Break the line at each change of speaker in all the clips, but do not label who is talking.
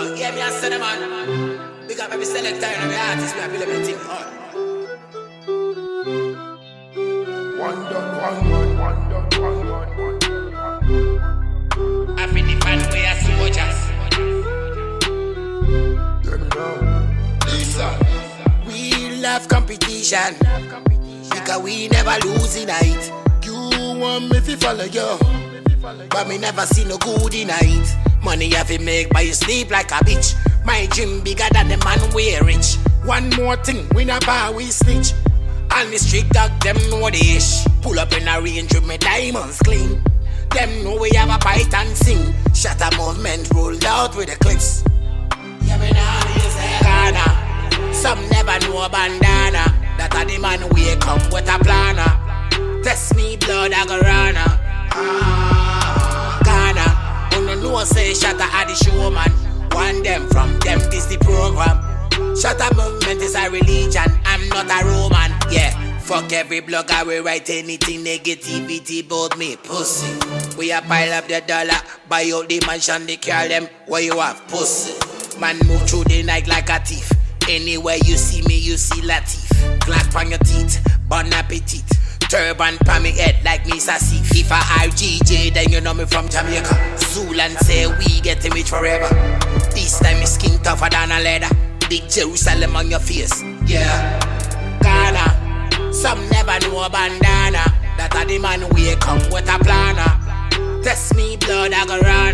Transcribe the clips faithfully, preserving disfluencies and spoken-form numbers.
Yo, yeah, me a say the man. Big up every selector and every artist, me a feel everything hard.
One done, one one, one done, one one, one.
I feel the fan way as soldiers.
Let me know.
Lisa. We love competition, because we never lose in it. You want me to follow you, but me never see no good in it. Money have to make, but you sleep like a bitch. My gym bigger than the man we rich. One more thing, we not bar, we snitch. And the street dog, them know the ish. Pull up in a range with me diamonds clean. Them know we have a bite and sing. Shatter movement rolled out with the clips. Yeah, me nah is Ghana. Some never know a bandana. That a the man we come with a planner. Test me blood, I go run. Ah, Ghana. No say shatter at the showman. One them from them this the program. Shatter movement is a religion. I'm not a Roman. Yeah, fuck every blog I will write anything negativity about me pussy. We a pile up the dollar, buy out the mansion, they call them where you have pussy. Man move through the night like a thief. Anywhere you see me, you see Latif. Glass on your teeth, bon appetit. Turban pa me head like me sassy. If I R G J, then you know me from Jamaica. Zulan say we get him rich forever. This time me skin tougher than a leather. Big Jerusalem on your face, yeah. Ghana, some never know a bandana. That a the man we come with a planner. Test me blood, I go run.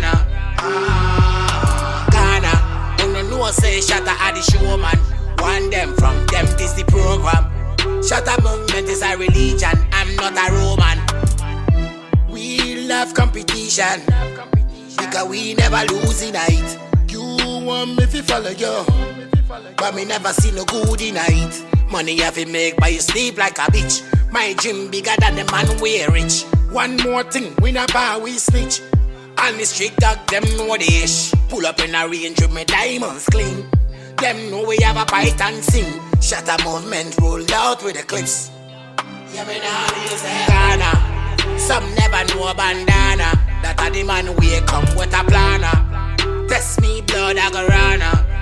Ah, Ghana, you know say shatter at the showman. One them from them this the program. Shatter movement is a religion, I'm not a Roman. We love competition, because we never lose in it. You want me to follow you, but me never see no good in it. Money have to make, but you sleep like a bitch. My gym bigger than the man we rich. One more thing, we not bar, we snitch. And the street dog, them know the ish. Pull up in a range with me diamonds clean. Them know we have a bite and sing. Shatter movement rolled out with the clips. Yeah, me nah is Ghana. Some never know a bandana. That a the man we come with a planner. Test me blood, I go run.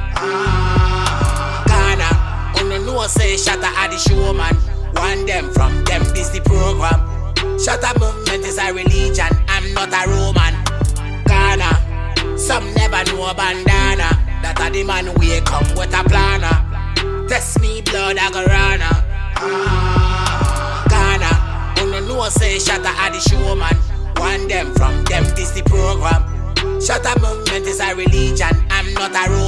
Ah, Ghana, you know say shatter at the showman. One them from them this the program. Shatter movement is a religion, I'm not a Roman. Ghana, some never know a bandana. That a the man we come with a planner. Test me blood, I go run. Ah, Ghana, you know say shatter at the showman. One them from them this the program. Shatter movement is a religion, I'm not a Roman.